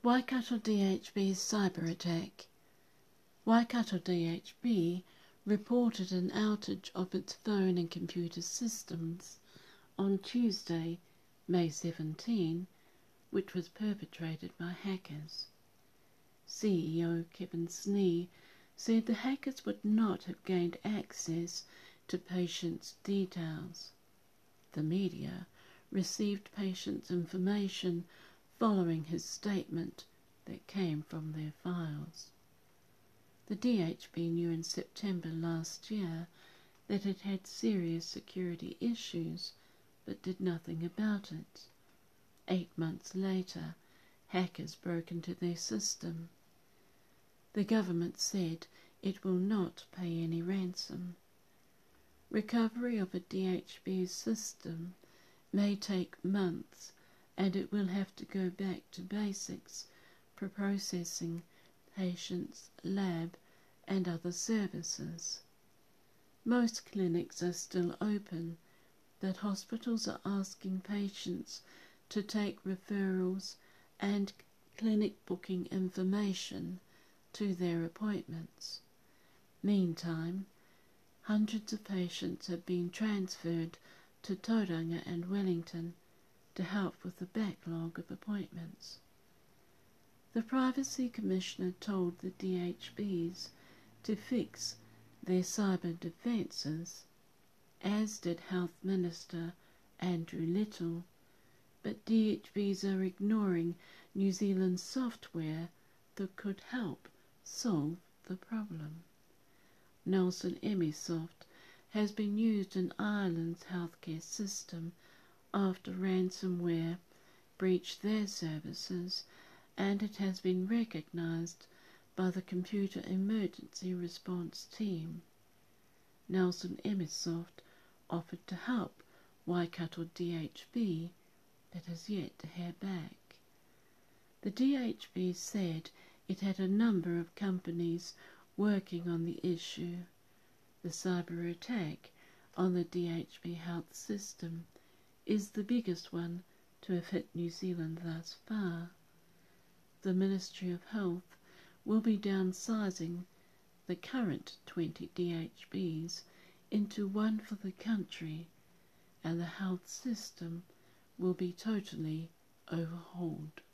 Waikato DHB's cyber attack. Waikato DHB reported an outage of its phone and computer systems on Tuesday, May 17, which was perpetrated by hackers. CEO Kevin Snee said the hackers would not have gained access to patients' details. The media received patients' information following his statement that came from their files. The DHB knew in September last year that it had serious security issues, but did nothing about it. 8 months later, hackers broke into their system. The government said it will not pay any ransom. Recovery of a DHB system may take months, and it will have to go back to basics for processing patients, lab, and other services. Most clinics are still open, but hospitals are asking patients to take referrals and clinic booking information to their appointments. Meantime, hundreds of patients have been transferred to Tauranga and Wellington to help with the backlog of appointments. The Privacy Commissioner told the DHBs to fix their cyber defences, as did Health Minister Andrew Little, but DHBs are ignoring New Zealand's software that could help solve the problem. Nelson Emisoft has been used in Ireland's healthcare system after ransomware breached their services, and it has been recognised by the Computer Emergency Response Team. Nelson Emisoft offered to help Waikato DHB, but has yet to hear back. The DHB said it had a number of companies working on the issue. The cyber attack on the DHB health system is the biggest one to have hit New Zealand thus far. The Ministry of Health will be downsizing the current 20 DHBs into one for the country, and the health system will be totally overhauled.